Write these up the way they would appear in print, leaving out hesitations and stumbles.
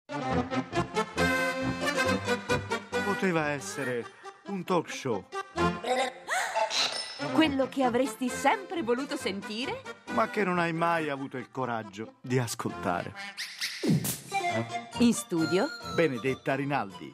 Poteva essere un talk show, Quello che avresti sempre voluto sentire? ma che non hai mai avuto il coraggio di ascoltare. In studio Benedetta Rinaldi.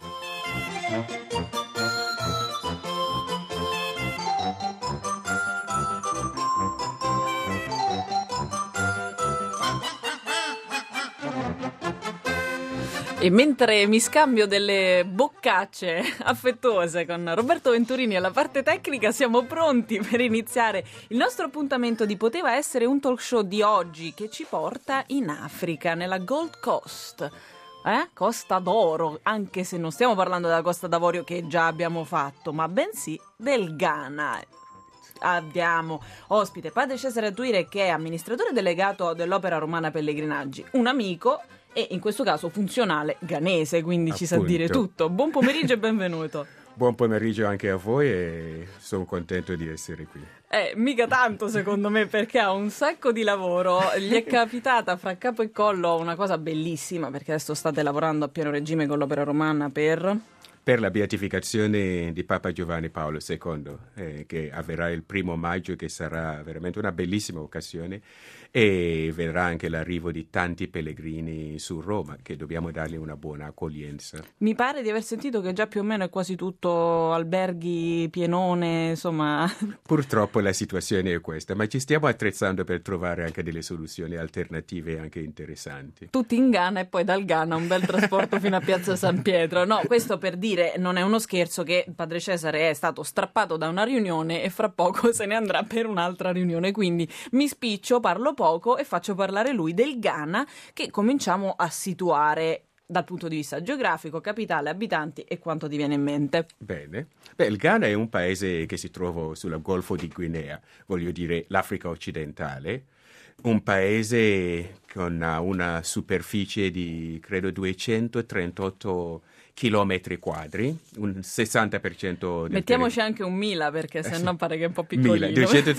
E mentre mi scambio delle boccacce affettuose con Roberto Venturini alla parte tecnica, siamo pronti per iniziare il nostro appuntamento di Poteva essere un talk show di oggi, che ci porta in Africa, nella Gold Coast. Costa d'Oro, anche se non stiamo parlando della Costa d'Avorio che già abbiamo fatto, ma bensì del Ghana. Abbiamo ospite padre Cesare Atuire, che è amministratore delegato dell'Opera Romana Pellegrinaggi, un amico e in questo caso funzionale ghanese, quindi ci sa dire tutto. Buon pomeriggio e benvenuto. Buon pomeriggio anche a voi e sono contento di essere qui. Mica tanto secondo me, perché ha un sacco di lavoro. Gli è capitata fra capo e collo una cosa bellissima, perché adesso state lavorando a pieno regime con l'Opera Romana Per la beatificazione di Papa Giovanni Paolo II, che avverrà il 1 maggio, che sarà veramente una bellissima occasione, e vedrà anche l'arrivo di tanti pellegrini su Roma, che dobbiamo dargli una buona accoglienza. Mi pare di aver sentito che già più o meno è quasi tutto alberghi, pienone, insomma. Purtroppo la situazione è questa, ma ci stiamo attrezzando per trovare anche delle soluzioni alternative anche interessanti. Tutti in Ghana e poi dal Ghana un bel trasporto fino a Piazza San Pietro. No, questo per dire, non è uno scherzo, che padre Cesare è stato strappato da una riunione e fra poco se ne andrà per un'altra riunione, quindi mi spiccio, parlo poco e faccio parlare lui del Ghana, che cominciamo a situare dal punto di vista geografico, capitale, abitanti e quanto ti viene in mente. Bene. Il Ghana è un paese che si trova sul Golfo di Guinea, voglio dire l'Africa occidentale, un paese con una superficie di credo 238 chilometri quadri, un 60% del Mettiamoci anche un 1000, perché sennò pare che è un po' piccolino.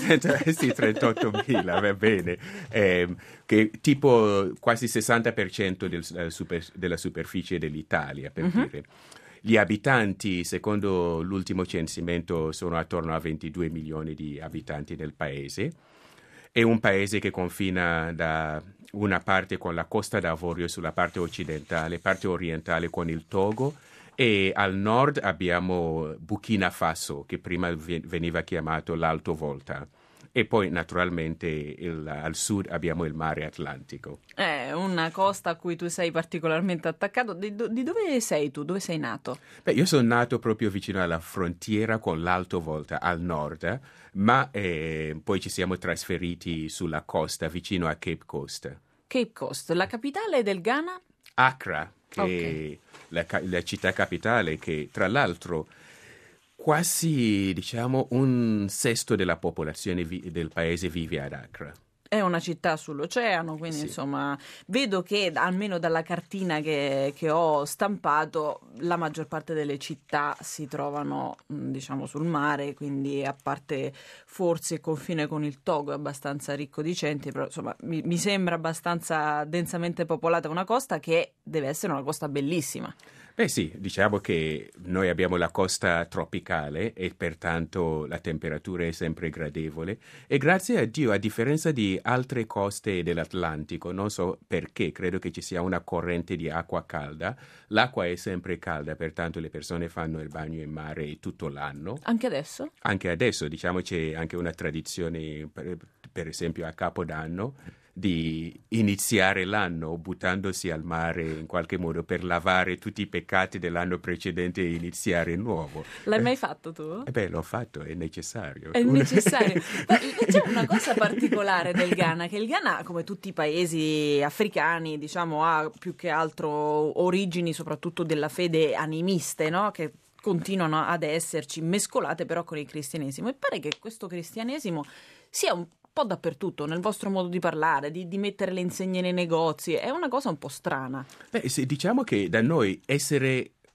238.000, va bene, che tipo quasi 60% della superficie dell'Italia, per dire. Gli abitanti, secondo l'ultimo censimento, sono attorno a 22 milioni di abitanti nel paese. È un paese che confina da una parte con la Costa d'Avorio sulla parte occidentale, parte orientale con il Togo, e al nord abbiamo Burkina Faso, che prima veniva chiamato l'Alto Volta, e poi naturalmente al sud abbiamo il mare Atlantico. È una costa a cui tu sei particolarmente attaccato. Di dove sei tu? Dove sei nato? Io sono nato proprio vicino alla frontiera con l'Alto Volta, al nord, ma poi ci siamo trasferiti sulla costa, vicino a Cape Coast. Cape Coast, la capitale del Ghana? Accra, che Okay. è la città capitale, che tra l'altro quasi, diciamo, un sesto della popolazione del paese vive ad Accra. È una città sull'oceano, quindi Sì. insomma vedo che almeno dalla cartina che ho stampato la maggior parte delle città si trovano diciamo sul mare, quindi a parte forse il confine con il Togo è abbastanza ricco di centri, però insomma mi sembra abbastanza densamente popolata, una costa che deve essere una costa bellissima. Sì, diciamo che noi abbiamo la costa tropicale e pertanto la temperatura è sempre gradevole, e grazie a Dio, a differenza di altre coste dell'Atlantico, non so perché, credo che ci sia una corrente di acqua calda, l'acqua è sempre calda, pertanto le persone fanno il bagno in mare tutto l'anno. Anche adesso? Anche adesso, diciamo, c'è anche una tradizione, per esempio a Capodanno, di iniziare l'anno buttandosi al mare in qualche modo per lavare tutti i peccati dell'anno precedente e iniziare nuovo. L'hai mai fatto tu? L'ho fatto, è necessario. È necessario. Ma c'è una cosa particolare del Ghana, che il Ghana, come tutti i paesi africani, diciamo, ha più che altro origini soprattutto della fede animiste, no? Che continuano ad esserci mescolate però con il cristianesimo, e pare che questo cristianesimo sia un po' dappertutto, nel vostro modo di parlare, di mettere le insegne nei negozi, è una cosa un po' strana. Sì, diciamo che da noi essere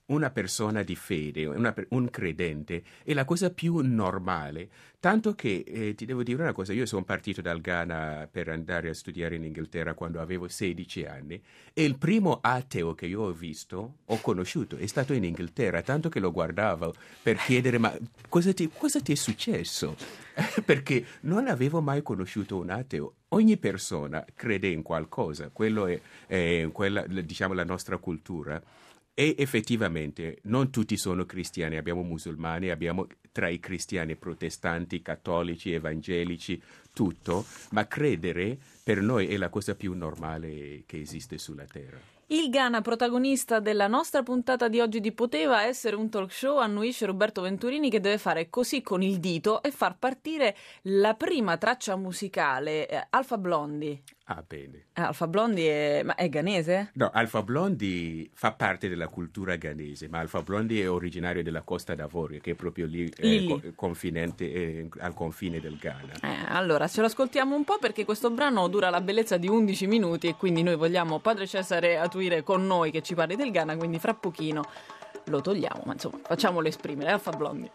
una persona di fede, un credente, è la cosa più normale. Tanto che ti devo dire una cosa, io sono partito dal Ghana per andare a studiare in Inghilterra quando avevo 16 anni e il primo ateo che io ho conosciuto, è stato in Inghilterra, tanto che lo guardavo per chiedere ma cosa ti è successo? Perché non avevo mai conosciuto un ateo. Ogni persona crede in qualcosa, quello è quella, diciamo, la nostra cultura. E effettivamente non tutti sono cristiani, abbiamo musulmani, abbiamo tra i cristiani protestanti, cattolici, evangelici, tutto, ma credere per noi è la cosa più normale che esiste sulla terra. Il Ghana, protagonista della nostra puntata di oggi di Poteva essere un talk show, annuisce Roberto Venturini, che deve fare così con il dito e far partire la prima traccia musicale, Alpha Blondy. Ah, bene. Alpha Blondy è ghanese? No, Alpha Blondy fa parte della cultura ghanese, ma Alpha Blondy è originario della Costa d'Avorio, che è proprio lì. Confinente, al confine del Ghana. Allora, ce lo ascoltiamo un po' perché questo brano dura la bellezza di 11 minuti e quindi noi vogliamo Padre Cesare Atuire con noi che ci parli del Ghana, quindi fra pochino lo togliamo, ma insomma facciamolo esprimere. Alpha Blondy.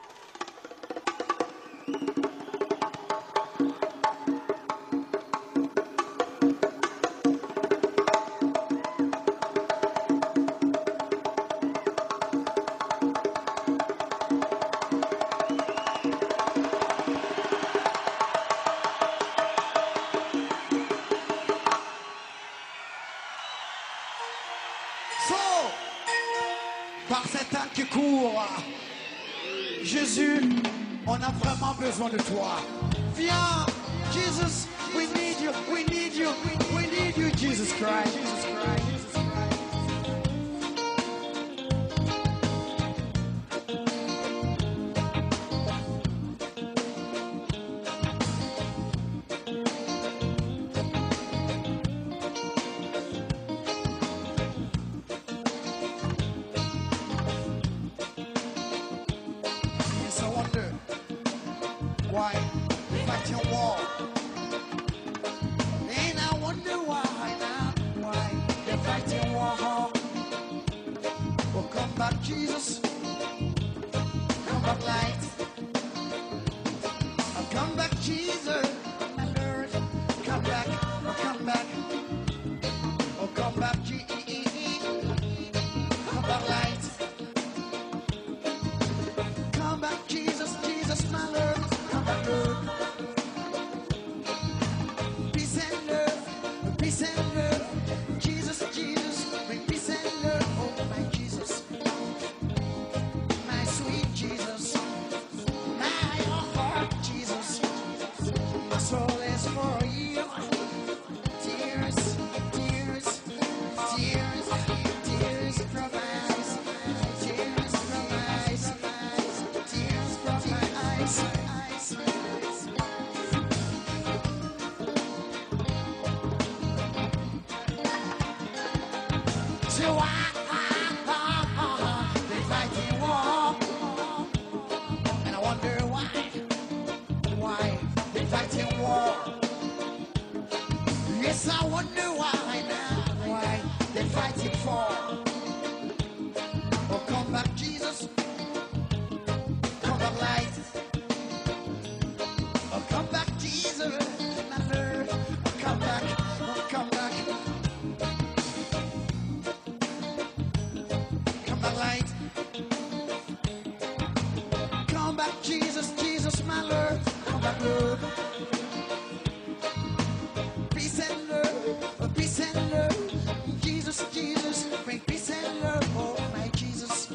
Par cet temps qui court, Jésus, on a vraiment besoin de toi. Viens, Jesus, we need you, we need you, we need you, Jesus Christ. Jesus Christ. Why they fight your war? And I wonder why now, why they fight your war? Well, come back, Jesus. Come back, light. Oh, come back, Jesus. My Lord. Come back. Oh, come back. Oh, come back, Jesus. Come back, light. Come back, Jesus, Jesus, my Lord. Peace and love, peace and love. Jesus, Jesus, bring peace and love. Oh, my Jesus, my sweet Jesus, my heart, Jesus. My soul is for you. Tears, tears, tears, tears from my eyes. Tears from my eyes. Tears from my eyes. So they fighting war, and I wonder why they fighting war. Yes, I wonder why now, why they fighting for. Oh, come back, Jesus, come back, light. Oh, come back, Jesus, my Lord. Oh, come back, oh, come back. Come back, light. Come back, Jesus, Jesus, my Lord. Come back, Lord. Peace and love, peace and love. Jesus, Jesus, bring peace and love. Oh, my Jesus,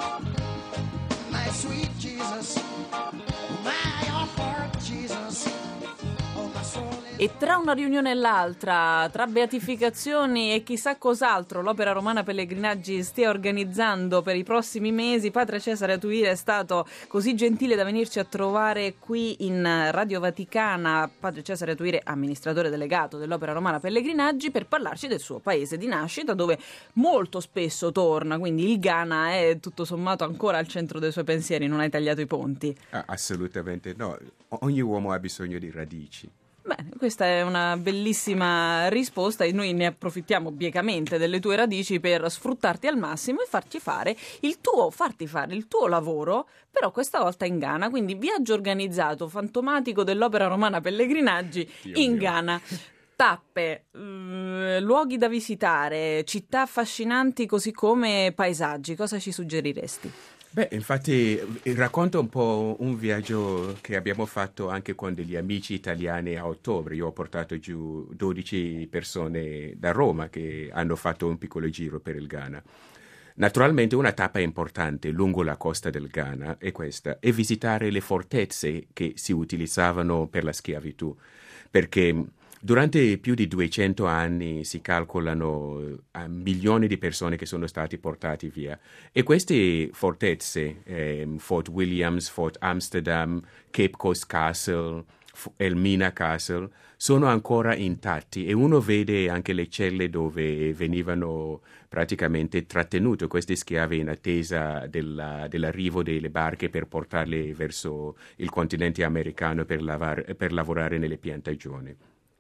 my sweet Jesus, my heart, Jesus. Oh, my soul is... E tra una riunione e l'altra, tra beatificazioni e chissà cos'altro, l'Opera Romana Pellegrinaggi stia organizzando per i prossimi mesi, Padre Cesare Atuire è stato così gentile da venirci a trovare qui in Radio Vaticana. Padre Cesare Atuire, amministratore delegato dell'Opera Romana Pellegrinaggi, per parlarci del suo paese di nascita, dove molto spesso torna, quindi il Ghana è tutto sommato ancora al centro dei suoi pensieri, non hai tagliato i ponti. Assolutamente no, ogni uomo ha bisogno di radici. Bene, questa è una bellissima risposta e noi ne approfittiamo biecamente delle tue radici per sfruttarti al massimo e farti fare il tuo lavoro, però questa volta in Ghana, quindi viaggio organizzato fantomatico dell'Opera Romana Pellegrinaggi in Ghana. Tappe, luoghi da visitare, città affascinanti così come paesaggi, cosa ci suggeriresti? Beh, infatti racconto un po' un viaggio che abbiamo fatto anche con degli amici italiani a ottobre. Io ho portato giù 12 persone da Roma che hanno fatto un piccolo giro per il Ghana. Naturalmente una tappa importante lungo la costa del Ghana è questa, è visitare le fortezze che si utilizzavano per la schiavitù, perché durante più di 200 anni si calcolano milioni di persone che sono stati portati via e queste fortezze, Fort Williams, Fort Amsterdam, Cape Coast Castle, Elmina Castle, sono ancora intatti e uno vede anche le celle dove venivano praticamente trattenuti questi schiavi in attesa dell'arrivo delle barche per portarli verso il continente americano per lavorare nelle piantagioni.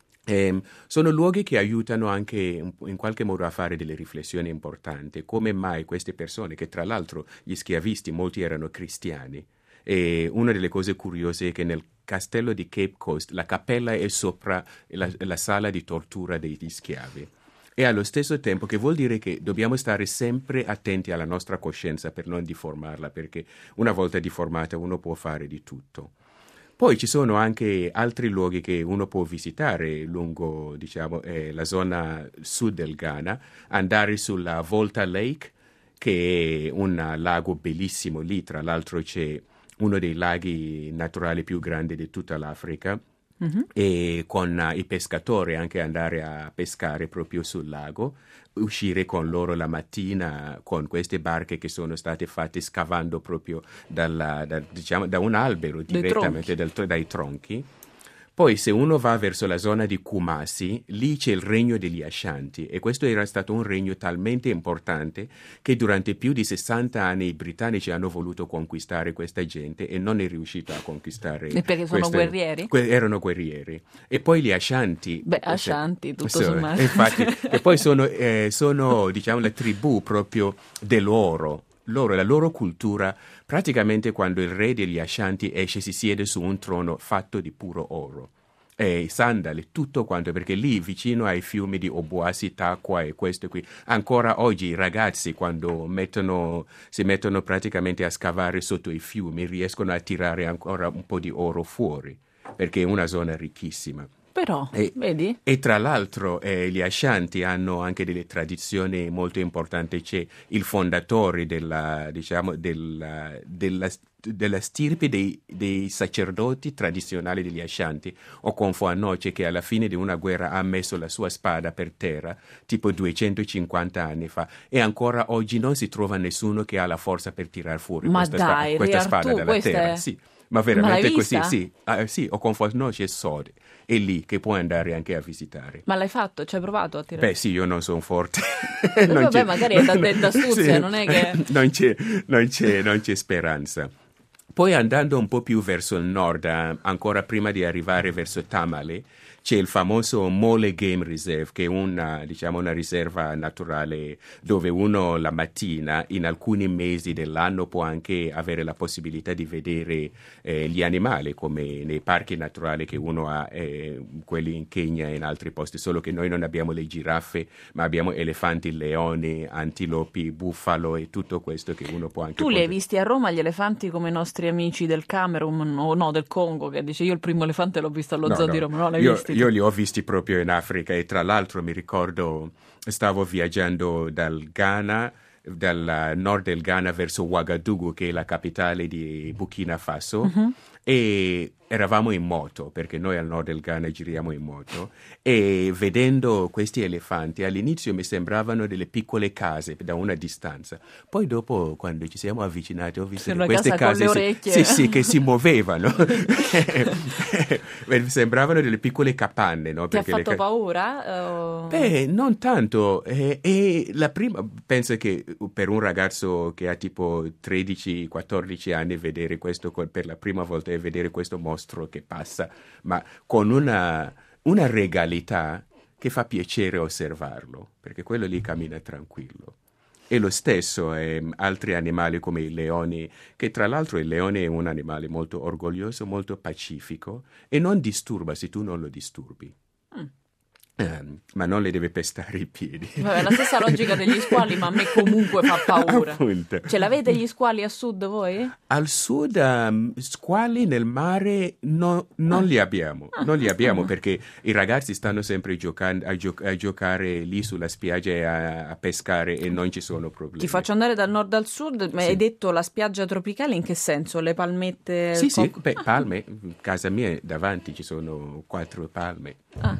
Sono luoghi che aiutano anche in qualche modo a fare delle riflessioni importanti. Come mai queste persone, che tra l'altro gli schiavisti molti erano cristiani, e una delle cose curiose è che nel castello di Cape Coast la cappella è sopra la sala di tortura degli schiavi. E allo stesso tempo che vuol dire che dobbiamo stare sempre attenti alla nostra coscienza per non deformarla, perché una volta deformata uno può fare di tutto. Poi ci sono anche altri luoghi che uno può visitare lungo, la zona sud del Ghana, andare sulla Volta Lake, che è un lago bellissimo lì, tra l'altro c'è uno dei laghi naturali più grandi di tutta l'Africa, e con i pescatori anche andare a pescare proprio sul lago, uscire con loro la mattina con queste barche che sono state fatte scavando proprio da un albero, direttamente dai tronchi. Poi se uno va verso la zona di Kumasi, lì c'è il regno degli Ashanti e questo era stato un regno talmente importante che durante più di 60 anni i britannici hanno voluto conquistare questa gente e non è riuscito a conquistare. E perché sono guerrieri? Erano guerrieri. E poi gli Ashanti. Ashanti, tutto sommato. Infatti, e poi sono la tribù proprio dell'oro. La loro cultura, praticamente quando il re degli Ashanti esce si siede su un trono fatto di puro oro. E sandali, tutto quanto, perché lì vicino ai fiumi di Obuasi, Takwa e questo qui, ancora oggi i ragazzi quando si mettono praticamente a scavare sotto i fiumi riescono a tirare ancora un po' di oro fuori, perché è una zona ricchissima. Però, vedi? E tra l'altro gli Ashanti hanno anche delle tradizioni molto importanti. C'è il fondatore della stirpe dei sacerdoti tradizionali degli Ashanti, Okonfo Anoche, che alla fine di una guerra ha messo la sua spada per terra, tipo 250 anni fa, e ancora oggi non si trova nessuno che ha la forza per tirar fuori questa spada dalla terra. Sì. Ma veramente così, sì, Okonfo Anoche è Sode, è lì che puoi andare anche a visitare. Ma l'hai fatto? Ci hai provato a tirare? Beh sì, io non sono forte. Vabbè, magari è d'astuzia, sì, non è che... Non c'è speranza. Poi andando un po' più verso il nord, ancora prima di arrivare verso Tamale, c'è il famoso Mole Game Reserve, che è una riserva naturale dove uno la mattina, in alcuni mesi dell'anno, può anche avere la possibilità di vedere gli animali, come nei parchi naturali che uno ha, quelli in Kenya e in altri posti, solo che noi non abbiamo le giraffe, ma abbiamo elefanti, leoni, antilopi, bufalo e tutto questo che uno può anche... Tu li hai visti a Roma gli elefanti come i nostri amici del Camerun o no, del Congo, che dice io il primo elefante l'ho visto allo zoo di Roma, no? L'hai visti? Io li ho visti proprio in Africa e tra l'altro mi ricordo stavo viaggiando dal nord del Ghana verso Ouagadougou, che è la capitale di Burkina Faso, e eravamo in moto, perché noi al nord del Ghana giriamo in moto, e vedendo questi elefanti all'inizio mi sembravano delle piccole case da una distanza, poi dopo quando ci siamo avvicinati ho visto che queste case sì, che si muovevano. Sembravano delle piccole capanne, no? Ti ha fatto paura? Beh, non tanto, e la prima, penso che per un ragazzo che ha tipo 13-14 anni vedere questo per la prima volta e vedere questo mostro nostro che passa, ma con una regalità che fa piacere osservarlo, perché quello lì cammina tranquillo. E lo stesso altri animali come i leoni, che tra l'altro il leone è un animale molto orgoglioso, molto pacifico e non disturba se tu non lo disturbi. Ma non le deve pestare i piedi. Vabbè, la stessa logica degli squali, ma a me comunque fa paura. Appunto. Ce l'avete gli squali a sud voi? Al sud squali nel mare non li abbiamo, non li abbiamo perché i ragazzi stanno sempre giocando, a giocare lì sulla spiaggia e a pescare e non ci sono problemi. Ti faccio andare dal nord al sud, ma Sì. hai detto la spiaggia tropicale, in che senso? Le palmette? Sì, palme, casa mia davanti ci sono 4 palme.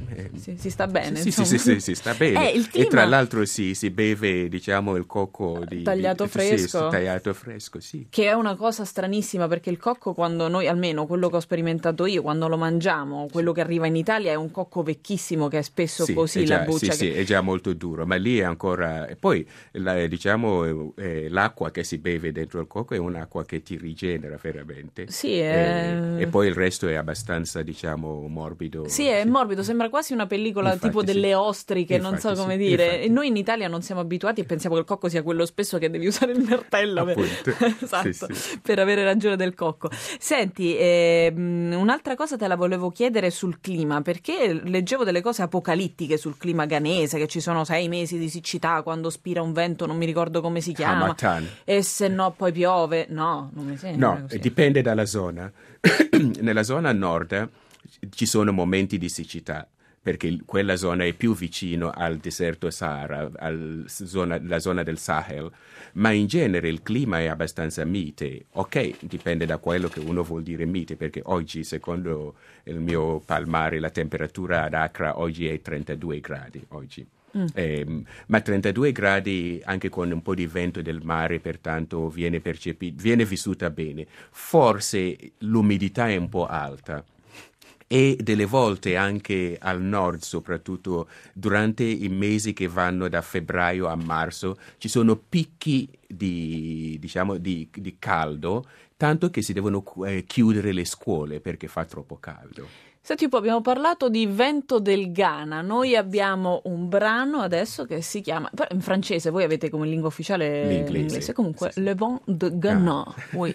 Si sta bene, Sì, insomma. si sta bene. Il clima... E tra l'altro si beve, diciamo, il cocco Tagliato fresco. Sì, tagliato fresco, sì. Che è una cosa stranissima, perché il cocco, quando noi, almeno quello che ho sperimentato io, quando lo mangiamo, quello che arriva in Italia è un cocco vecchissimo che è spesso Sì, così, è già, la buccia. sì, è già molto duro, ma lì è ancora... E poi, diciamo, l'acqua che si beve dentro il cocco è un'acqua che ti rigenera veramente. Sì, e poi il resto è abbastanza, diciamo, morbido. Sì, è morbido, sembra quasi una pellicola Infatti, tipo sì. delle ostriche, non so Infatti, come sì, dire. infatti. E noi in Italia non siamo abituati e pensiamo che il cocco sia quello spesso che devi usare il martello Appunto. esatto, Sì. per avere ragione del cocco. Senti, un'altra cosa te la volevo chiedere sul clima, perché leggevo delle cose apocalittiche sul clima ghanese, che ci sono 6 mesi di siccità quando spira un vento, non mi ricordo come si chiama, Hamatan. e se no poi piove. No, non mi sembra No, così. dipende dalla zona. Nella zona nord ci sono momenti di siccità, perché quella zona è più vicino al deserto Sahara, la zona del Sahel, ma in genere il clima è abbastanza mite. Ok, dipende da quello che uno vuol dire mite, perché oggi, secondo il mio palmare, la temperatura ad Accra oggi è 32 gradi. Oggi. Ma 32 gradi anche con un po' di vento del mare, pertanto viene vissuta bene. Forse l'umidità è un po' alta. E delle volte anche al nord, soprattutto durante i mesi che vanno da febbraio a marzo, ci sono picchi di caldo, tanto che si devono chiudere le scuole perché fa troppo caldo. Senti un po', abbiamo parlato di vento del Ghana, noi abbiamo un brano adesso che si chiama, però in francese, voi avete come lingua ufficiale l'inglese. Comunque, Sì. Le Vent de Ghana, oui.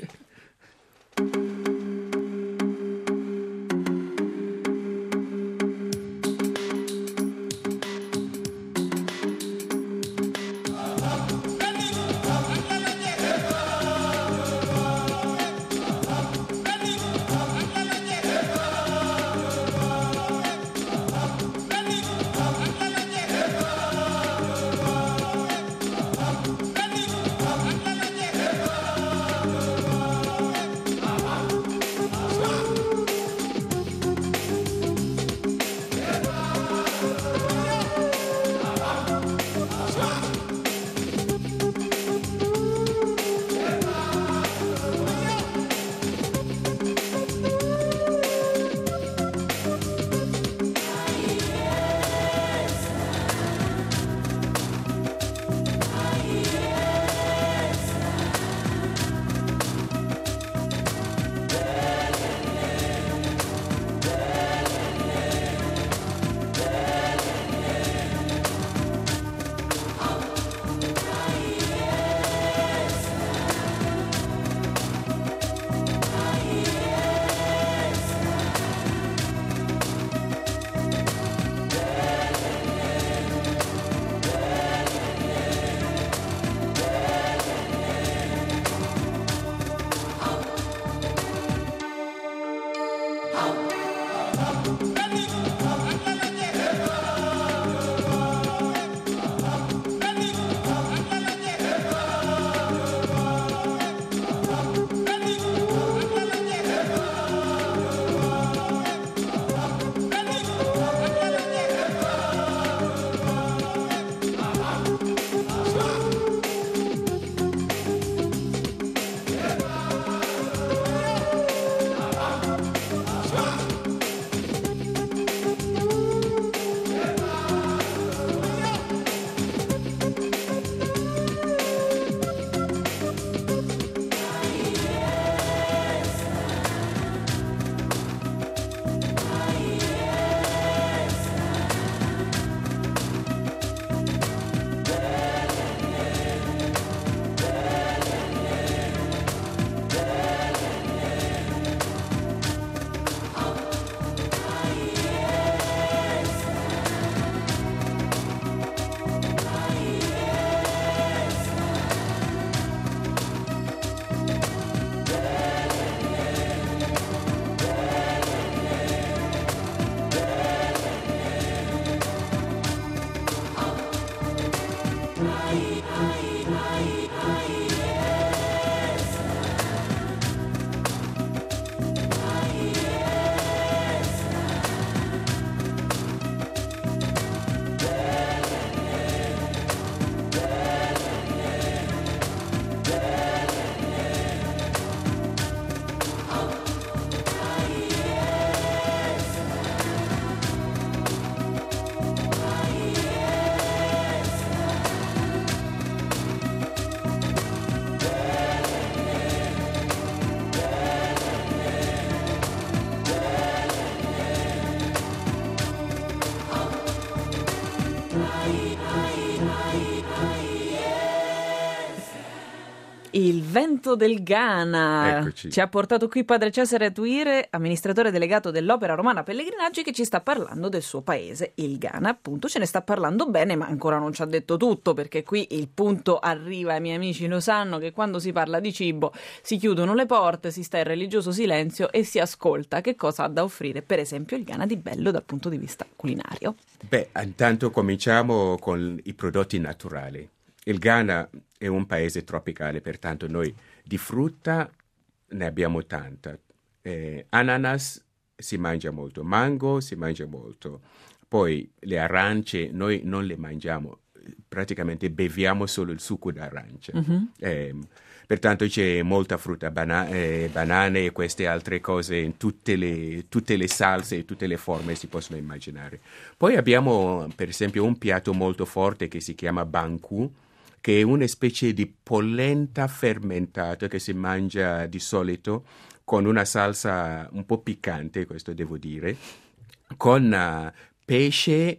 Il vento del Ghana. Eccoci. Ci ha portato qui padre Cesare Tuire, amministratore delegato dell'Opera Romana Pellegrinaggi, che ci sta parlando del suo paese, il Ghana. Appunto, ce ne sta parlando bene, ma ancora non ci ha detto tutto, perché qui il punto arriva, i miei amici lo sanno, che quando si parla di cibo si chiudono le porte, si sta in religioso silenzio e si ascolta che cosa ha da offrire, per esempio, il Ghana di bello dal punto di vista culinario. Beh, intanto cominciamo con i prodotti naturali. Il Ghana è un paese tropicale, pertanto noi di frutta ne abbiamo tanta. Ananas si mangia molto, mango si mangia molto. Poi le arance noi non le mangiamo, praticamente beviamo solo il succo d'arancia. Pertanto c'è molta frutta, banane e queste altre cose in tutte le salse e tutte le forme si possono immaginare. Poi abbiamo per esempio un piatto molto forte che si chiama banku, che è una specie di polenta fermentata che si mangia di solito con una salsa un po' piccante, questo devo dire, con pesce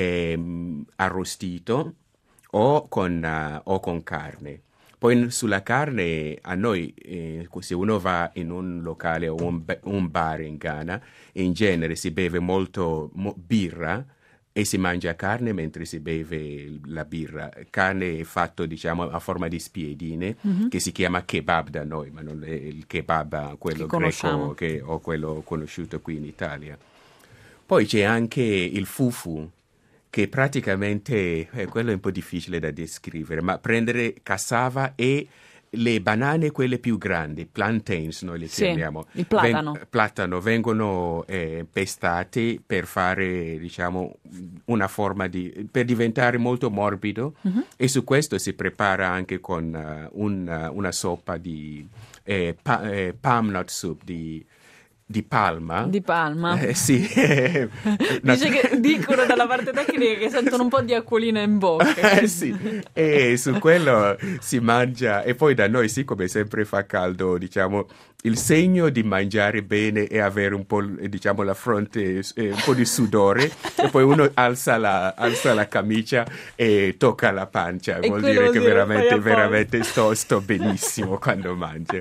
arrostito o con carne. Poi sulla carne a noi, se uno va in un locale o un bar in Ghana, in genere si beve molto birra, e si mangia carne mentre si beve la birra. Carne è fatto, diciamo, a forma di spiedine, che si chiama kebab da noi, ma non è il kebab quello greco o quello conosciuto qui in Italia. Poi c'è anche il fufu, che praticamente, quello è un po' difficile da descrivere, ma prendere cassava e le banane, quelle più grandi, plantains noi le chiamiamo, il platano. Platano vengono pestate per fare, diciamo, una forma per diventare molto morbido, e su questo si prepara anche con una soppa di palm nut soup, di palma. Di palma. Sì. Dice che dicono dalla parte tecnica che sentono un po' di acquolina in bocca. Sì, e su quello si mangia, e poi da noi, siccome sempre fa caldo, diciamo, il segno di mangiare bene è avere un po', diciamo, la fronte, un po' di sudore, e poi uno alza la camicia e tocca la pancia, vuol dire che veramente sto benissimo quando mangio.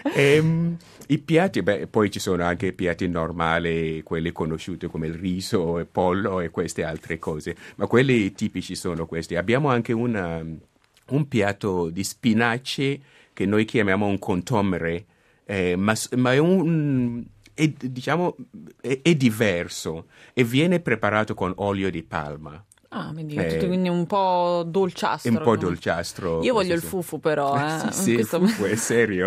I piatti, poi ci sono anche piatti normali, quelli conosciuti come il riso e pollo e queste altre cose, ma quelli tipici sono questi. Abbiamo anche un piatto di spinaci che noi chiamiamo un contomere, ma è diverso e viene preparato con olio di palma. Ah, quindi un po' dolciastro. Un po' dolciastro. Io voglio il fufu però. Sì, il fufu è serio.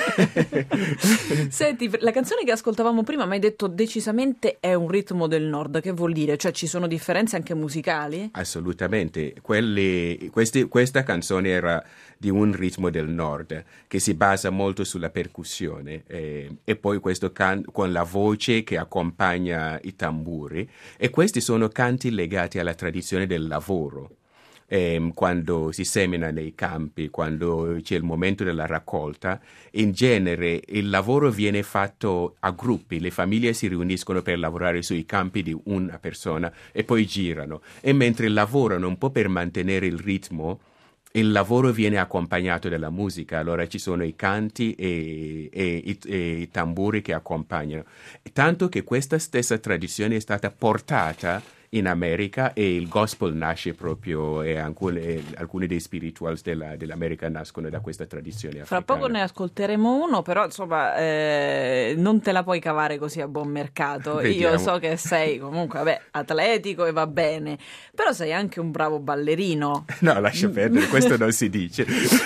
Senti, la canzone che ascoltavamo prima mi hai detto decisamente è un ritmo del nord. Che vuol dire? Cioè ci sono differenze anche musicali? Assolutamente. Questa canzone era di un ritmo del nord che si basa molto sulla percussione e poi questo con la voce che accompagna i tamburi, e questi sono canti legati alla tradizione del lavoro. Quando si semina nei campi, quando c'è il momento della raccolta, in genere il lavoro viene fatto a gruppi, le famiglie si riuniscono per lavorare sui campi di una persona e poi girano, e mentre lavorano un po' per mantenere il ritmo, il lavoro viene accompagnato dalla musica, allora ci sono i canti e i tamburi che accompagnano, tanto che questa stessa tradizione è stata portata in America e il gospel nasce proprio e alcuni dei spirituals dell'America nascono da questa tradizione africana. Fra poco ne ascolteremo uno, però insomma non te la puoi cavare così a buon mercato. Vediamo. Io so che sei comunque atletico e va bene, però sei anche un bravo ballerino. No, lascia perdere, questo non si dice.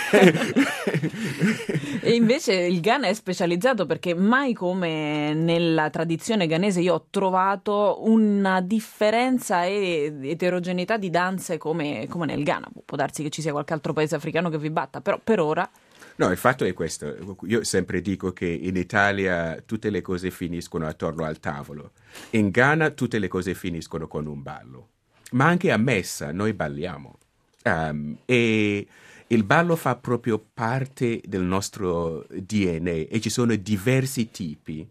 E invece il Ghana è specializzato perché mai come nella tradizione ghanese io ho trovato una differenza e eterogeneità di danze come nel Ghana. Può darsi che ci sia qualche altro paese africano che vi batta, però per ora... No, il fatto è questo. Io sempre dico che in Italia tutte le cose finiscono attorno al tavolo. In Ghana tutte le cose finiscono con un ballo. Ma anche a messa noi balliamo. E il ballo fa proprio parte del nostro DNA e ci sono diversi tipi.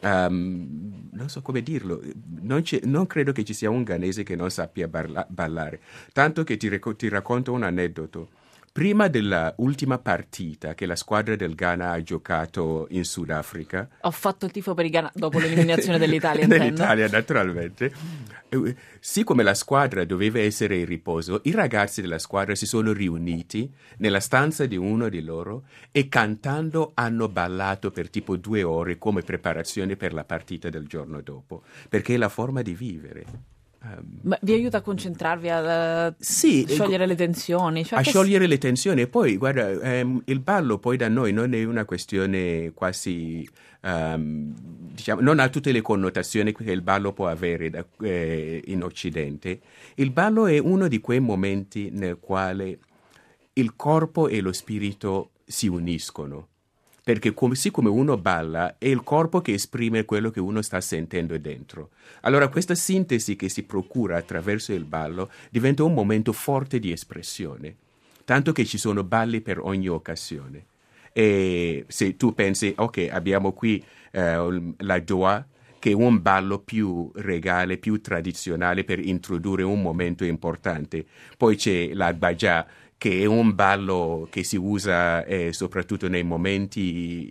Non so come dirlo, non credo che ci sia un ghanese che non sappia ballare. Tanto che ti racconto un aneddoto. Prima della ultima partita che la squadra del Ghana ha giocato in Sudafrica, ho fatto il tifo per il Ghana dopo l'eliminazione dell'Italia, intendo. Dell'Italia, naturalmente. Siccome la squadra doveva essere in riposo, i ragazzi della squadra si sono riuniti nella stanza di uno di loro e cantando hanno ballato per tipo 2 ore come preparazione per la partita del giorno dopo, perché è la forma di vivere. Ma vi aiuta a concentrarvi, a Sì, sciogliere le tensioni? Cioè a sciogliere le tensioni. E poi, guarda, il ballo poi da noi non è una questione quasi, diciamo, non ha tutte le connotazioni che il ballo può avere in Occidente. Il ballo è uno di quei momenti nel quale il corpo e lo spirito si uniscono. Perché siccome uno balla, è il corpo che esprime quello che uno sta sentendo dentro. Allora questa sintesi che si procura attraverso il ballo diventa un momento forte di espressione, tanto che ci sono balli per ogni occasione. E se tu pensi, ok, abbiamo qui la Doa, che è un ballo più regale, più tradizionale per introdurre un momento importante. Poi c'è la Baja, che è un ballo che si usa soprattutto nei momenti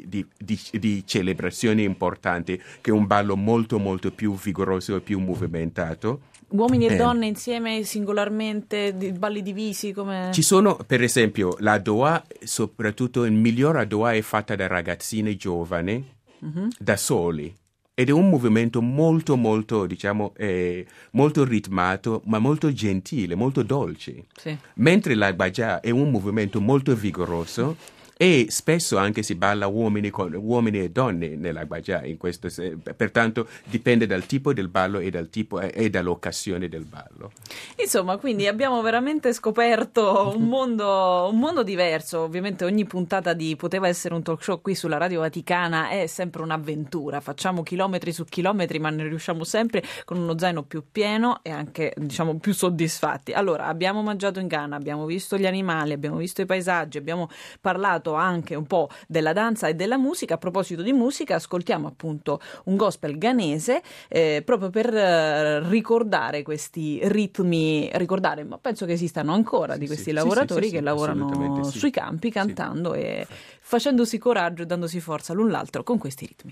di celebrazione importanti, che è un ballo molto molto più vigoroso e più movimentato. Uomini e donne insieme, singolarmente, balli divisi? Come... Ci sono, per esempio, la Doa, soprattutto il miglior Doa è fatta da ragazzine giovani, da soli. Ed è un movimento molto, molto, diciamo, molto ritmato, ma molto gentile, molto dolce. Sì. Mentre la Baja è un movimento molto vigoroso e spesso anche si balla uomini e donne nella Baja. Pertanto dipende dal tipo del ballo e dall'occasione del ballo. Insomma, quindi abbiamo veramente scoperto un mondo diverso. Ovviamente ogni puntata di Poteva essere un talk show qui sulla Radio Vaticana è sempre un'avventura. Facciamo chilometri su chilometri, ma ne riusciamo sempre con uno zaino più pieno e anche, diciamo, più soddisfatti. Allora, abbiamo mangiato in Ghana, abbiamo visto gli animali, abbiamo visto i paesaggi, abbiamo parlato anche un po' della danza e della musica. A proposito di musica, ascoltiamo appunto un gospel ghanese proprio per ricordare questi ritmi, ma penso che esistano ancora di questi lavoratori che lavorano sui campi cantando e facendosi coraggio e dandosi forza l'un l'altro con questi ritmi.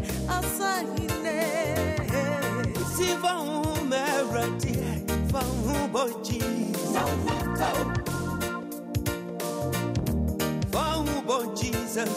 From Oh, bon Jesus.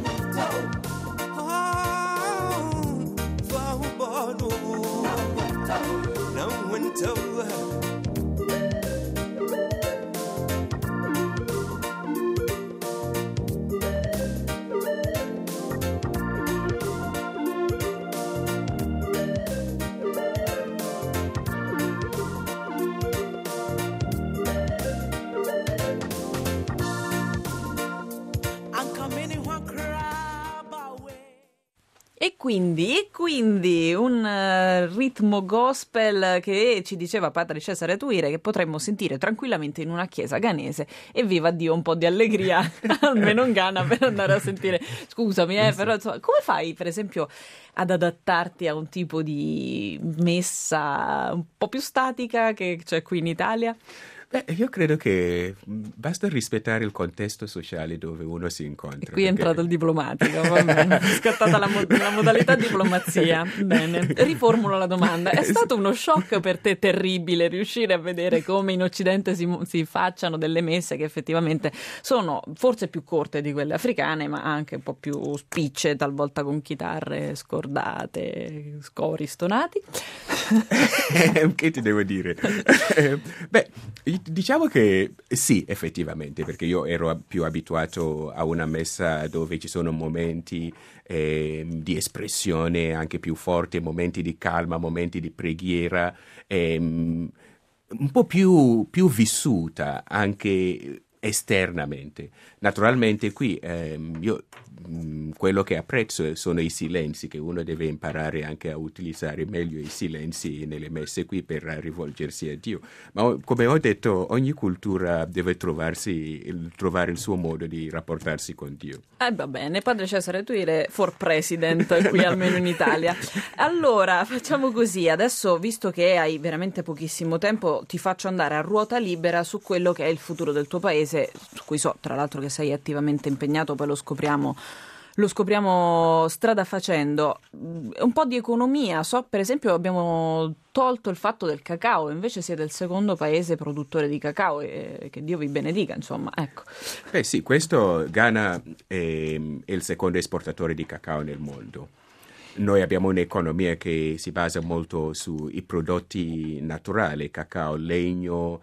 E quindi un ritmo gospel che ci diceva padre Cesare Tuire che potremmo sentire tranquillamente in una chiesa ghanese, e viva Dio un po' di allegria almeno in Ghana per andare a sentire. Scusami, però insomma, come fai per esempio ad adattarti a un tipo di messa un po' più statica che c'è qui in Italia? Beh, io credo che basta rispettare il contesto sociale dove uno si incontra. E qui è entrato il diplomatico, va bene. È scattata la modalità diplomazia. Bene, riformulo la domanda. È stato uno shock per te terribile riuscire a vedere come in Occidente si facciano delle messe che effettivamente sono forse più corte di quelle africane, ma anche un po' più spicce, talvolta con chitarre scordate, scori stonati? Che ti devo dire? Beh, diciamo che sì, effettivamente, perché io ero più abituato a una messa dove ci sono momenti di espressione anche più forti, momenti di calma, momenti di preghiera, un po' più vissuta anche esternamente. Naturalmente qui io quello che apprezzo sono i silenzi, che uno deve imparare anche a utilizzare meglio i silenzi nelle messe qui per rivolgersi a Dio. Ma come ho detto, ogni cultura deve trovare il suo modo di rapportarsi con Dio. Va bene, padre Cesare Tuire for president qui almeno in Italia. Allora, facciamo così, adesso visto che hai veramente pochissimo tempo ti faccio andare a ruota libera su quello che è il futuro del tuo paese, su cui so tra l'altro che sei attivamente impegnato, poi lo scopriamo strada facendo. Un po' di economia, so per esempio abbiamo tolto il fatto del cacao, invece siete il secondo paese produttore di cacao, e che Dio vi benedica, insomma, ecco. Beh sì, questo Ghana è il secondo esportatore di cacao nel mondo. Noi abbiamo un'economia che si basa molto sui prodotti naturali, cacao, legno,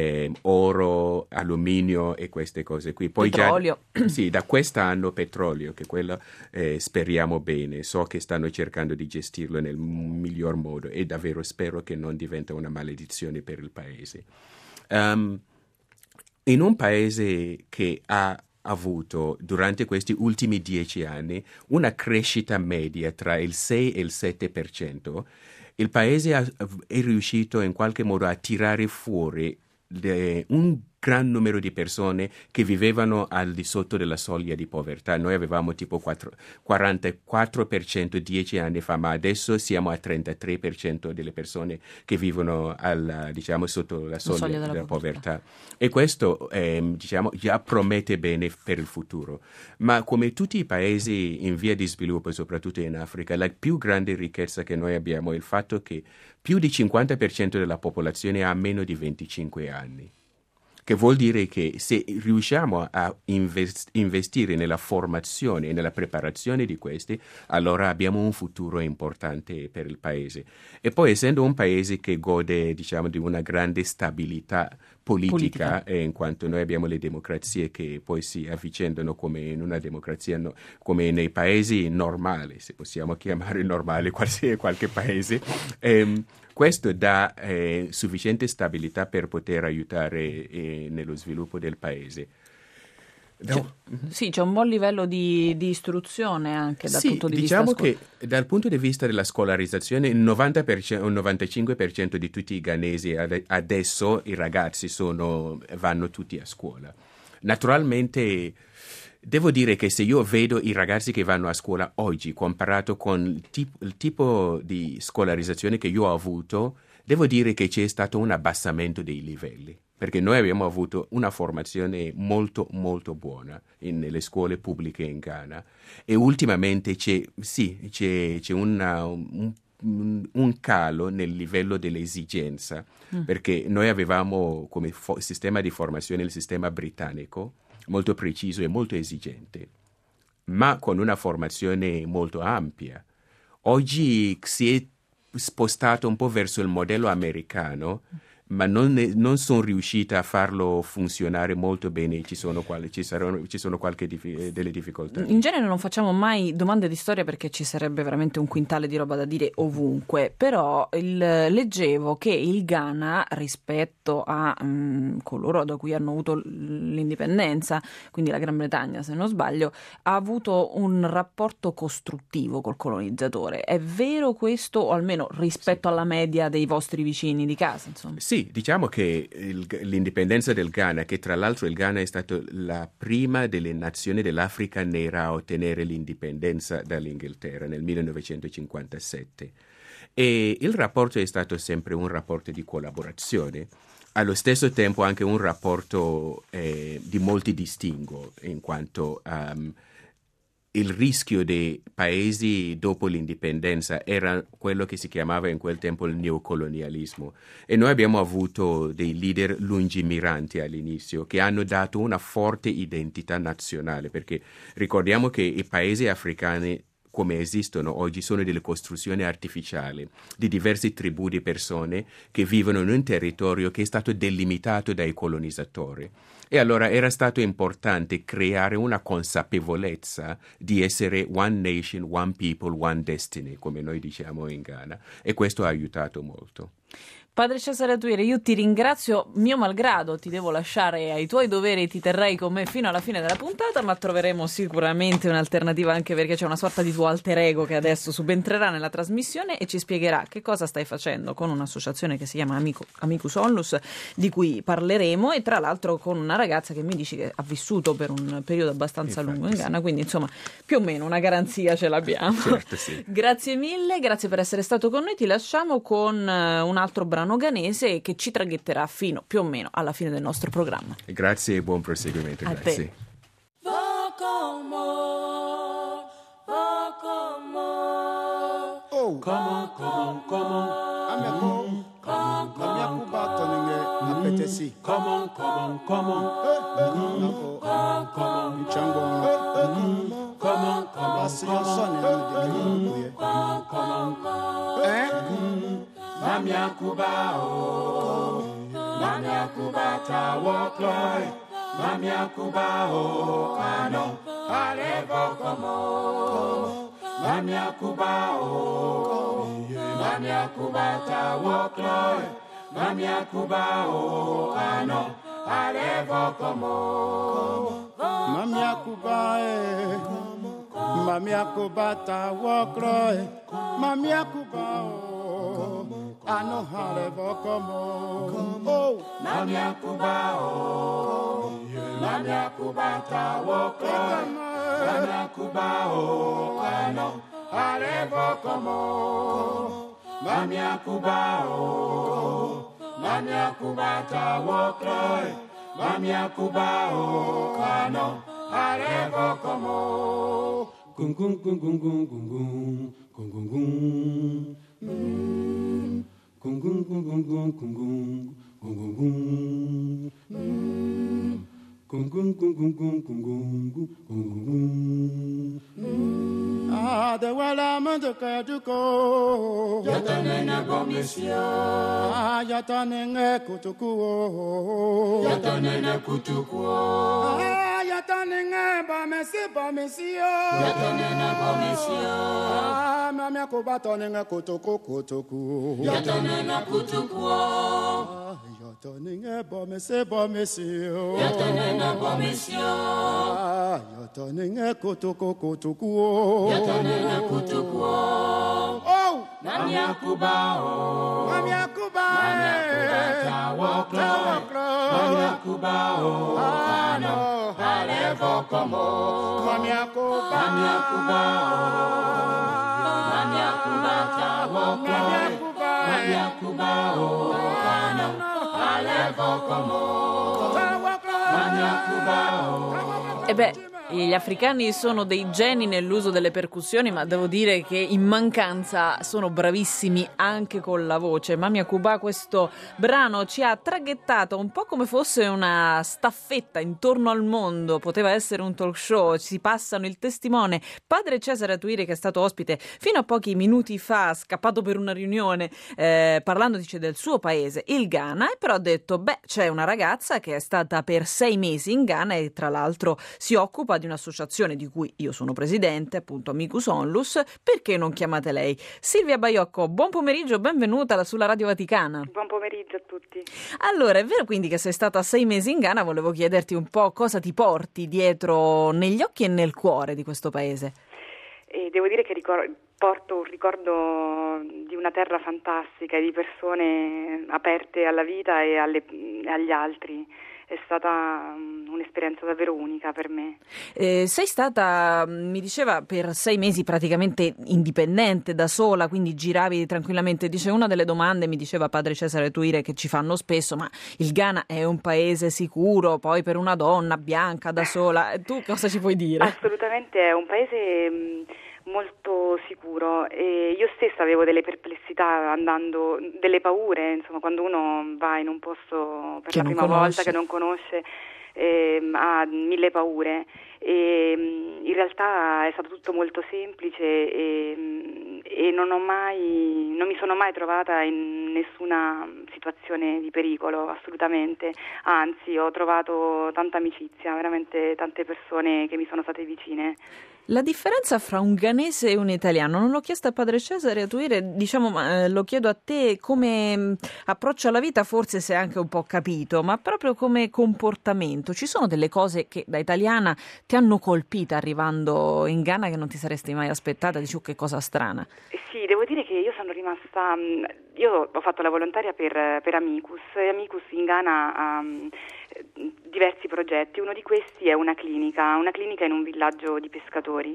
oro, alluminio e queste cose qui. Poi petrolio. Sì, da quest'anno petrolio, che quello speriamo bene. So che stanno cercando di gestirlo nel miglior modo e davvero spero che non diventa una maledizione per il paese. In un paese che ha avuto durante questi ultimi 10 anni una crescita media tra il 6 e il 7%, il paese è riuscito in qualche modo a tirare fuori un gran numero di persone che vivevano al di sotto della soglia di povertà. Noi avevamo tipo 44% 10 anni fa, ma adesso siamo a 33% delle persone che vivono sotto la soglia della povertà. E questo già promette bene per il futuro. Ma come tutti i paesi in via di sviluppo, soprattutto in Africa, la più grande ricchezza che noi abbiamo è il fatto che più di 50% della popolazione ha meno di 25 anni. Che vuol dire che se riusciamo a investire nella formazione e nella preparazione di questi, allora abbiamo un futuro importante per il paese. E poi, essendo un paese che gode, di una grande stabilità politica. In quanto noi abbiamo le democrazie che poi si avvicendano come in una democrazia, come nei paesi normali, se possiamo chiamare normale qualche paese. Questo dà sufficiente stabilità per poter aiutare nello sviluppo del paese. Sì, c'è un buon livello di istruzione anche dal punto di vista che dal punto di vista della scolarizzazione il 95% di tutti i ghanesi adesso, i ragazzi vanno tutti a scuola. Naturalmente devo dire che se io vedo i ragazzi che vanno a scuola oggi comparato con il tipo di scolarizzazione che io ho avuto, devo dire che c'è stato un abbassamento dei livelli, perché noi abbiamo avuto una formazione molto molto buona nelle scuole pubbliche in Ghana e ultimamente c'è un calo nel livello dell'esigenza, perché noi avevamo come sistema di formazione il sistema britannico, molto preciso e molto esigente, ma con una formazione molto ampia. Oggi si è spostato un po' verso il modello americano, ma non sono riuscita a farlo funzionare molto bene, ci sono delle difficoltà. In genere non facciamo mai domande di storia perché ci sarebbe veramente un quintale di roba da dire ovunque, però leggevo che il Ghana, rispetto a coloro da cui hanno avuto l'indipendenza, quindi la Gran Bretagna se non sbaglio, ha avuto un rapporto costruttivo col colonizzatore. È vero questo, o almeno rispetto alla media dei vostri vicini di casa, insomma? Sì, diciamo che l'indipendenza del Ghana, che tra l'altro il Ghana è stata la prima delle nazioni dell'Africa nera a ottenere l'indipendenza dall'Inghilterra nel 1957, e il rapporto è stato sempre un rapporto di collaborazione, allo stesso tempo anche un rapporto di molti distinguo, in quanto il rischio dei paesi dopo l'indipendenza era quello che si chiamava in quel tempo il neocolonialismo, e noi abbiamo avuto dei leader lungimiranti all'inizio che hanno dato una forte identità nazionale, perché ricordiamo che i paesi africani come esistono oggi sono delle costruzioni artificiali di diverse tribù di persone che vivono in un territorio che è stato delimitato dai colonizzatori. E allora era stato importante creare una consapevolezza di essere one nation, one people, one destiny, come noi diciamo in Ghana, e questo ha aiutato molto. Padre Cesare Atuire, io ti ringrazio, mio malgrado ti devo lasciare ai tuoi doveri, ti terrei con me fino alla fine della puntata, ma troveremo sicuramente un'alternativa, anche perché c'è una sorta di tuo alter ego che adesso subentrerà nella trasmissione e ci spiegherà che cosa stai facendo con un'associazione che si chiama Amicus Onlus, di cui parleremo, e tra l'altro con una ragazza che mi dici che ha vissuto per un periodo abbastanza lungo in Ghana, quindi insomma più o meno una garanzia ce l'abbiamo. Certo, sì. Grazie mille, grazie per essere stato con noi, ti lasciamo con un altro brano ghanese che ci traghetterà fino più o meno alla fine del nostro programma. Grazie e buon proseguimento. A Grazie. te. Oh, come on. Amia kuba toninge apetesi. Come on. Mchango. Basi yosone mdekikuye. Mamia Kuba Tawokloy, Mamia Kuba Kano, Alevo Como, Mamia Kuba Tawokloy, Mamia Kuba Kano, Alevo Como, Mamia Kuba Tawokloy, Mamia Kuba Ano Alevo Como. Mamia Kuba Tawokloy, Mamia Kuba Kano, Alevo Como, Mamia Kuba Tawokloy, Mamia Kuba Kano, Alevo Como. Gung gung gung gung gung gung gung gung gung gung. Gung gung gung gung gung gung gung gung gung gung. Gung gung gung gung gung gung gung gung. Ah, de wala mando kaduko. Yatanena bomisio. Ah, yatanenge kutukuo. Yatanena kutukuo. Ah, yatanenge bamesio. Yatanena bomisio. Ah, mamia kuba tonenge kutuku. Yatanena kutukuo. Ah, yatanenge bamesio. Yatanena bomisio. Ah, yatanenge kutuku. Yatanena kutukuo. Oh, Mamia Kuba Tawokloy, Mamia Kuba Kano, Alevo Como, Mamia Kuba Tawokloy, Mamia Kuba Kano, Alevo Como, Mamia Kuba. E beh, Gli africani sono dei geni nell'uso delle percussioni, ma devo dire che in mancanza sono bravissimi anche con la voce. Mamia Cuba, questo brano ci ha traghettato un po' come fosse una staffetta intorno al mondo, poteva essere un talk show, ci passano il testimone. Padre Cesare Atuire, che è stato ospite fino a pochi minuti fa, scappato per una riunione, parlandoci del suo paese, il Ghana, e però ha detto, c'è una ragazza che è stata per 6 mesi in Ghana e tra l'altro si occupa di un'associazione di cui io sono presidente, appunto Amicus Onlus, perché non chiamate lei? Silvia Baiocco, buon pomeriggio, benvenuta sulla Radio Vaticana. Buon pomeriggio a tutti. Allora, è vero quindi che sei stata 6 mesi in Ghana, volevo chiederti un po' cosa ti porti dietro negli occhi e nel cuore di questo paese. E devo dire che porto un ricordo di una terra fantastica e di persone aperte alla vita e agli altri. È stata un'esperienza davvero unica per me. Sei stata, mi diceva, per 6 mesi praticamente indipendente, da sola, quindi giravi tranquillamente. Dice, una delle domande, mi diceva padre Cesare Atuire, che ci fanno spesso, ma il Ghana è un paese sicuro, poi per una donna bianca da sola, tu cosa ci puoi dire? Assolutamente, è un paese molto sicuro e io stessa avevo delle perplessità andando, delle paure, insomma, quando uno va in un posto per la prima volta che non conosce, ha 1000 paure e in realtà è stato tutto molto semplice e non mi sono mai trovata in nessuna situazione di pericolo, assolutamente, anzi ho trovato tanta amicizia, veramente tante persone che mi sono state vicine. La differenza fra un ghanese e un italiano, non l'ho chiesto a padre Cesare Atuire, lo chiedo a te, come approccio alla vita, forse sei anche un po' capito, ma proprio come comportamento. Ci sono delle cose che da italiana ti hanno colpita arrivando in Ghana che non ti saresti mai aspettata? Dici, che cosa strana. Sì, devo dire che io sono rimasta, io ho fatto la volontaria per Amicus, e Amicus in Ghana ha diversi progetti. Uno di questi è una clinica in un villaggio di pescatori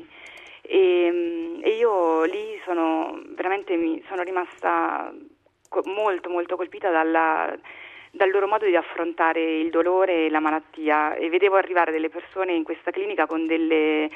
e io lì mi sono rimasta molto molto colpita dal loro modo di affrontare il dolore e la malattia, e vedevo arrivare delle persone in questa clinica con delle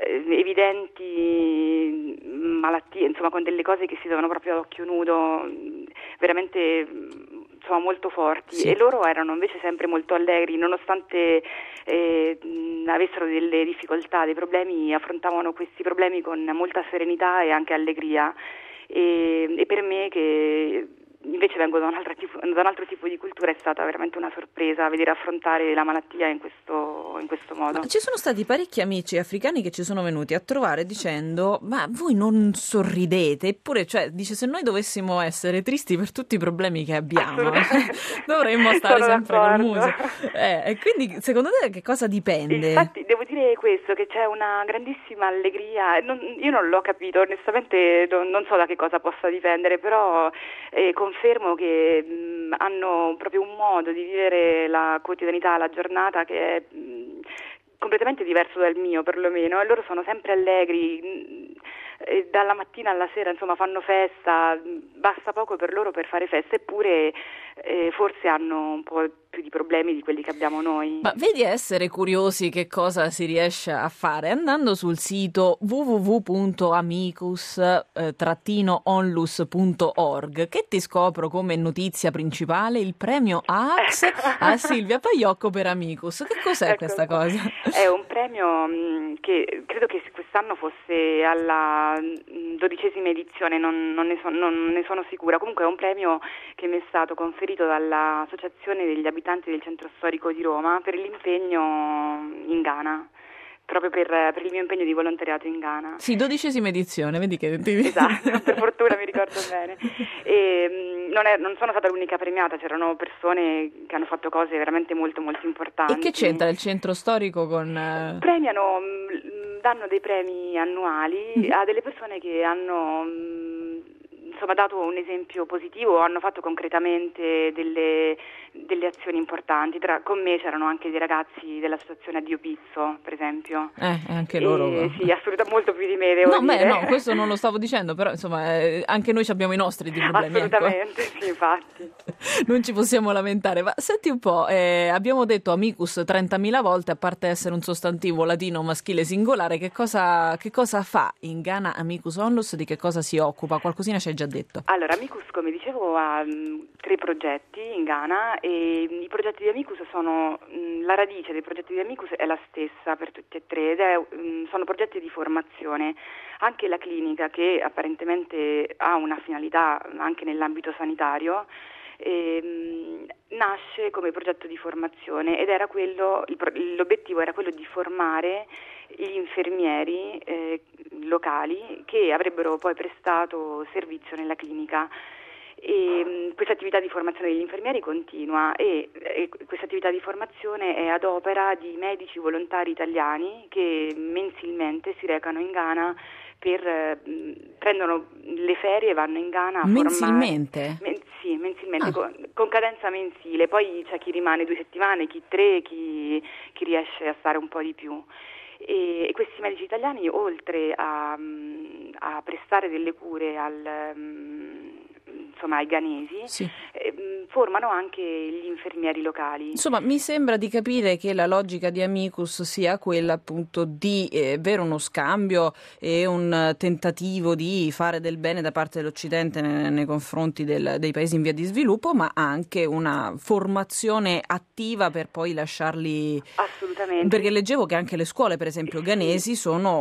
evidenti malattie, insomma con delle cose che si vedevano proprio ad occhio nudo, veramente molto forti, sì. E loro erano invece sempre molto allegri, nonostante avessero delle difficoltà, dei problemi, affrontavano questi problemi con molta serenità e anche allegria, e per me, che invece vengo da un altro tipo di cultura, è stata veramente una sorpresa vedere affrontare la malattia in questo modo. Ma ci sono stati parecchi amici africani che ci sono venuti a trovare dicendo, ma voi non sorridete, eppure, dice, se noi dovessimo essere tristi per tutti i problemi che abbiamo dovremmo stare sempre col muso. E quindi secondo te che cosa dipende? Infatti devo dire questo, che c'è una grandissima allegria, io non l'ho capito, onestamente non so da che cosa possa dipendere, però confermo che hanno proprio un modo di vivere la quotidianità, la giornata che è completamente diverso dal mio, perlomeno, e loro sono sempre allegri, dalla mattina alla sera, insomma, fanno festa, basta poco per loro per fare festa, eppure forse hanno un po' più di problemi di quelli che abbiamo noi. Ma vedi, essere curiosi che cosa si riesce a fare andando sul sito www.amicus-onlus.org, che ti scopro come notizia principale il premio AAX a Silvia Baiocco per Amicus. Che cos'è questa cosa? È un premio che credo che quest'anno fosse alla 12ª edizione, non ne sono sicura. Comunque è un premio che mi è stato conferito dall'Associazione degli abitanti del centro storico di Roma per l'impegno in Ghana, proprio per il mio impegno di volontariato in Ghana. Sì, 12ª edizione, vedi che esatto, per fortuna mi ricordo bene. E non sono stata l'unica premiata, c'erano persone che hanno fatto cose veramente molto molto importanti. E che c'entra il centro storico con danno dei premi annuali a delle persone che hanno insomma dato un esempio positivo, hanno fatto concretamente delle azioni importanti. Con me c'erano anche dei ragazzi dell'associazione Addio Pizzo, per esempio. Anche loro. Sì, assolutamente molto più di me, devo dire. No, questo non lo stavo dicendo, però insomma anche noi abbiamo i nostri di problemi. Assolutamente, sì, infatti. Non ci possiamo lamentare. Ma senti un po', abbiamo detto amicus 30.000 volte, a parte essere un sostantivo latino maschile singolare, che cosa fa in Ghana Amicus Onlus, di che cosa si occupa? Qualcosina ci hai già detto. Allora, Amicus, come dicevo, ha 3 progetti in Ghana e i progetti di Amicus sono, la radice dei progetti di Amicus è la stessa per tutti e 3 ed sono progetti di formazione. Anche la clinica, che apparentemente ha una finalità anche nell'ambito sanitario, nasce come progetto di formazione ed era l'obiettivo era quello di formare gli infermieri locali che avrebbero poi prestato servizio nella clinica. E questa attività di formazione degli infermieri continua e questa attività di formazione è ad opera di medici volontari italiani che mensilmente si recano in Ghana prendono le ferie e vanno in Ghana a mensilmente? Sì, mensilmente, con cadenza mensile. Poi c'è chi rimane 2 settimane, chi 3, chi riesce a stare un po' di più. E questi medici italiani, oltre a prestare delle cure ai ghanesi, sì, formano anche gli infermieri locali. Insomma, mi sembra di capire che la logica di Amicus sia quella appunto di avere uno scambio e un tentativo di fare del bene da parte dell'Occidente nei confronti dei paesi in via di sviluppo, ma anche una formazione attiva per poi lasciarli. Assolutamente. Perché leggevo che anche le scuole, per esempio, ghanesi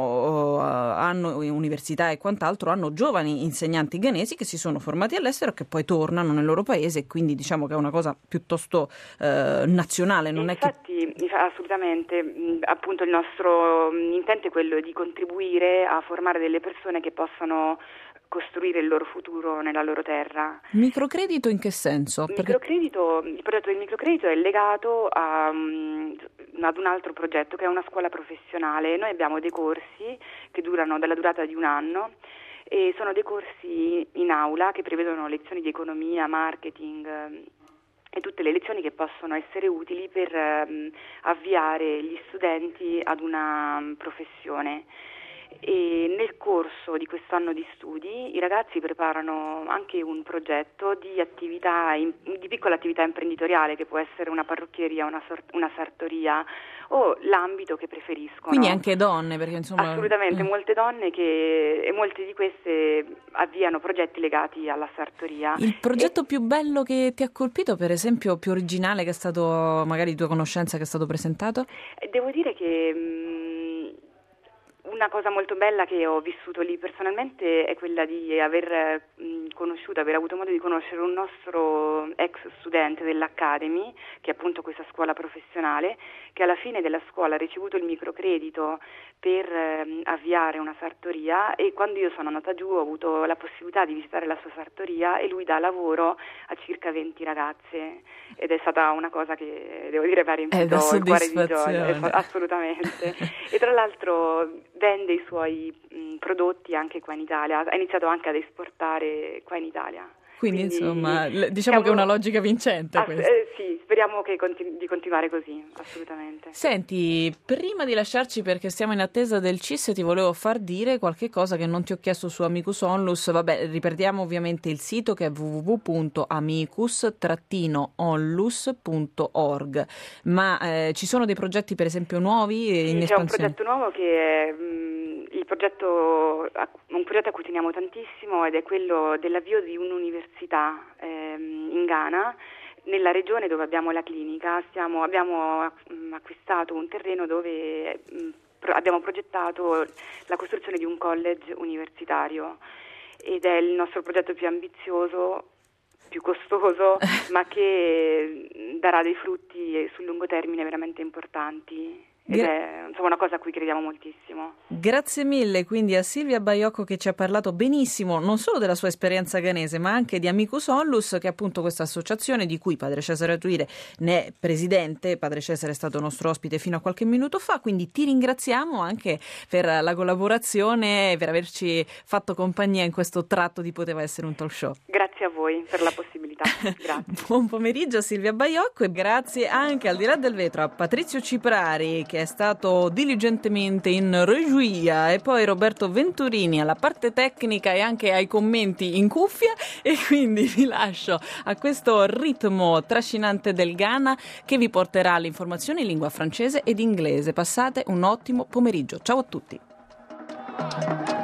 hanno università e quant'altro, hanno giovani insegnanti ghanesi che si sono formati all'estero che poi tornano nel loro paese, e quindi diciamo che è una cosa piuttosto nazionale. Infatti, assolutamente, appunto il nostro intento è quello di contribuire a formare delle persone che possano costruire il loro futuro nella loro terra. Microcredito in che senso? Il progetto del microcredito è legato ad un altro progetto che è una scuola professionale. Noi abbiamo dei corsi che durano della durata di 1 anno e sono dei corsi in aula che prevedono lezioni di economia, marketing e tutte le lezioni che possono essere utili per avviare gli studenti ad una professione. E nel corso di quest'anno di studi i ragazzi preparano anche un progetto di piccola attività imprenditoriale, che può essere una parrucchieria, una sartoria o l'ambito che preferiscono. Quindi anche donne, perché insomma. Assolutamente, molte donne e molte di queste avviano progetti legati alla sartoria. Il progetto più bello che ti ha colpito, per esempio, più originale, che è stato magari di tua conoscenza, che è stato presentato? Devo dire che una cosa molto bella che ho vissuto lì personalmente è quella di aver avuto modo di conoscere un nostro ex studente dell'Academy, che è appunto questa scuola professionale, che alla fine della scuola ha ricevuto il microcredito per avviare una sartoria, e quando io sono andata giù ho avuto la possibilità di visitare la sua sartoria e lui dà lavoro a circa 20 ragazze, ed è stata una cosa che devo dire mi ha riempito il cuore di gioia, assolutamente. E tra l'altro vende i suoi prodotti anche qua in Italia, ha iniziato anche ad esportare qua in Italia. Quindi insomma, diciamo che è una logica vincente questa. Sì, speriamo di continuare così, assolutamente. Senti, prima di lasciarci, perché stiamo in attesa del CIS, ti volevo far dire qualche cosa che non ti ho chiesto su Amicus Onlus. Vabbè, ripetiamo ovviamente il sito, che è www.amicus-onlus.org, ma ci sono dei progetti, per esempio, nuovi in espansione? C'è un progetto nuovo che è un progetto a cui teniamo tantissimo, ed è quello dell'avvio di un'università in Ghana, nella regione dove abbiamo la clinica. Abbiamo acquistato un terreno dove abbiamo progettato la costruzione di un college universitario, ed è il nostro progetto più ambizioso, più costoso, ma che darà dei frutti sul lungo termine veramente importanti. ed è insomma una cosa a cui crediamo moltissimo. Grazie mille quindi a Silvia Baiocco, che ci ha parlato benissimo non solo della sua esperienza ghanese, ma anche di Amicus Onlus, che è appunto questa associazione di cui padre Cesare Atuire ne è presidente. Padre Cesare è stato nostro ospite fino a qualche minuto fa, quindi ti ringraziamo anche per la collaborazione e per averci fatto compagnia in questo tratto di Poteva Essere un Talk Show. Grazie a voi per la possibilità. Grazie. Buon pomeriggio a Silvia Baiocco, e grazie anche al di là del vetro a Patrizio Ciprari, che è stato diligentemente in regia, e poi Roberto Venturini alla parte tecnica e anche ai commenti in cuffia. E quindi vi lascio a questo ritmo trascinante del Ghana, che vi porterà all'informazione in lingua francese ed inglese. Passate un ottimo pomeriggio. Ciao a tutti.